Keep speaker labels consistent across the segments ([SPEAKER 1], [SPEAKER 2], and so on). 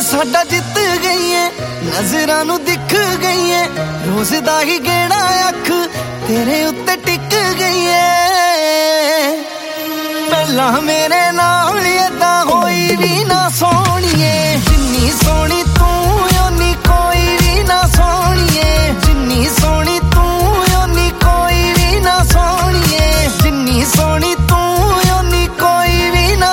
[SPEAKER 1] ਸਾਡਾ ਜਿੱਤ ਗਈ ਏ ਨਜ਼ਰਾਂ ਨੂੰ ਦਿਖ ਗਈ ਏ ਰੋਜ਼ ਦਾ ਹੀ ਗੇੜਾ ਅੱਖ ਤੇਰੇ ਉੱਤੇ ਟਿਕ ਗਈ ਏ ਪਹਿਲਾਂ ਮੇਰੇ ਨਾਲ ਏਦਾਂ ਹੋਈ ਵੀ ਨਾ ਸੋਹਣੀਏ ਜਿੰਨੀ ਸੋਹਣੀ ਤੂੰ ਓਨੀ ਕੋਈ ਵੀ ਨਾ ਸੋਹਣੀਏ ਜਿੰਨੀ ਸੋਹਣੀ ਤੂੰ ਓਨੀ ਕੋਈ ਵੀ ਨਾ ਸੋਹਣੀਏ ਜਿੰਨੀ ਸੋਹਣੀ ਤੂੰ ਓਨੀ ਕੋਈ ਵੀ ਨਾ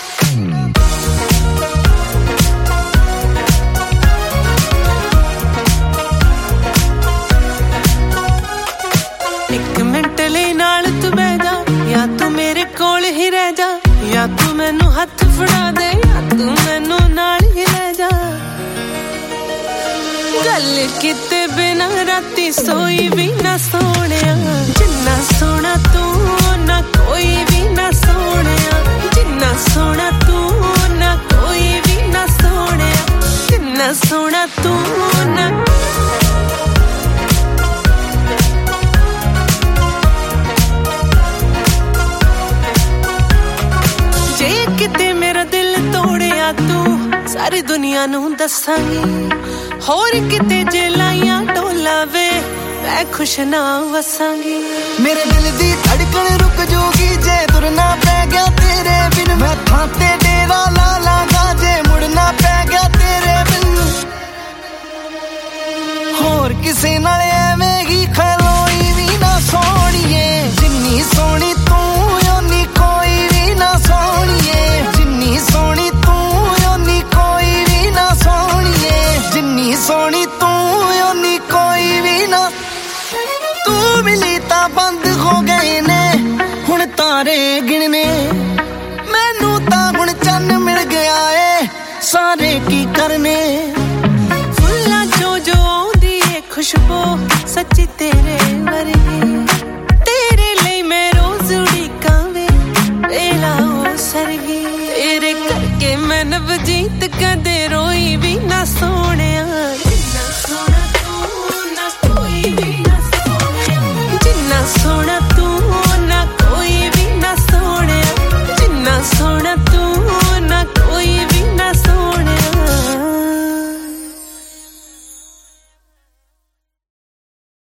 [SPEAKER 2] ਇੱਕ ਮਿੰਟ ਲਈ ਨਾਲ ਤੂੰ ਬਹਿ ਜਾ ਜਾਂ ਤੂੰ ਮੇਰੇ ਕੋਲ ਹੀ ਰਹਿ ਜਾ ਜਾਂ ਤੂੰ ਮੈਨੂੰ ਹੱਥ ਫੜਾ ਦੇ ਜਾਂ ਤੂੰ ਮੈਨੂੰ ਨਾਲ ਹੀ ਲੈ ਜਾ ਗੱਲ ਕੀਤੇ ਬਿਨਾਂ ਰਾਤੀ ਸੋਈ ਵੀ ਨਾ ਸੋਹਣਿਆ ਜਿੰਨਾ ਸੋਹਣਾ ਤੂੰ ਨਾ ਕੋਈ ਵੀ ਨਾ ਸੋਹਣਿਆ ਜਿੰਨਾ ਸੋਹਣਾ ਤੂੰ ਨਾ ਕੋਈ ਵੀ ਨਾ ਸੋਹਣਿਆ ਜਿੰਨਾ ਸੋਹਣਾ ਤੂੰ ਨਾ ਕਿਤੇ ਮੇਰਾ ਦਿਲ ਤੋੜਿਆ ਤੂੰ ਸਾਰੀ ਦੁਨੀਆ ਨੂੰ ਦੱਸਾਂਗੀ ਹੋਰ ਕਿਤੇ ਜੇ ਲਾਈਆਂ ਢੋਲਾ ਵੇ ਮੈਂ ਖੁਸ਼ ਨਾ ਵਸਾਂਗੀ
[SPEAKER 1] ਮੇਰੇ ਦਿਲ ਦੀ ਧੜਕਣ ਰੁਕ ਜੂਗੀ ਜੇ ਤੁਰਨਾ ਪੈ ਗਿਆ ਤੇਰੇ ਬਿਨ ਮੈਂ ਥਾਂ ਤੇ ਡੇਰਾ ਲਾ ਲਾਂਗਾ ਜੇ ਮੁੜਨਾ ਪੈ ਗਿਆ ਤੇਰੇ ਬਿਨ ਹੋਰ ਕਿਸੇ ਨਾਲ ਐਵੇਂ ਹੀ ਖਲੋਈ ਵੀ ਨਾ ਸੋਹਣੀਏ ਜਿੰਨੀ ਸੋਹਣੀ ਤੂੰ ਓਨੀ ਕੋਈ ਵੀ ਨਾ ਸੋਹਣੀਏ ਜਿੰਨੀ ਸੋਹਣੀ ਤੂੰ ਓਨੀ ਕੋਈ ਵੀ ਨਾ ਸੋਹਣੀਏ ਜਿੰਨੀ ਸੋਹਣੀ ਤੂੰ ਓਨੀ ਕੋਈ ਵੀ ਨਾ ਤੂੰ ਮਿਲੀ ਤਾਂ ਬੰਦ ਹੋ ਗਏ ਨੇ ਹੁਣ ਤਾਰੇ ਗਿਣਨੇ ਮੈਨੂੰ ਤਾਂ ਹੁਣ ਚੰਨ ਮਿਲ ਗਿਆ ਏ ਸਾਰੇ ਕੀ ਕਰਨੇ
[SPEAKER 2] ਫੁੱਲਾਂ ਚੋਂ ਜੋ ਆਉਂਦੀ ਏ ਖੁਸ਼ਬੂ ਸੱਚੀ ਤੇਰੇ ਵਰਗੀ ਤੇਰੇ ਲਈ ਮੈਂ ਰੋਜ਼ ਉਡੀਕਾਂ ਵੇ ਵੇਲਾ ਉਹ ਸਰਗੀ ਤੇਰੇ ਕਰਕੇ ਮੈਂ ਨਵਜੀਤ ਕਦੇ ਰੋਈ ਵੀ ਨਾ ਸੋਹਣਿਆ ਜਿੰਨਾ ਸੋਹਣਾ ਤੂੰ ਨਾ ਕੋਈ ਵੀ ਨਾ ਸੋਹਣਿਆ ਜਿੰਨਾ ਸੋਹਣਾ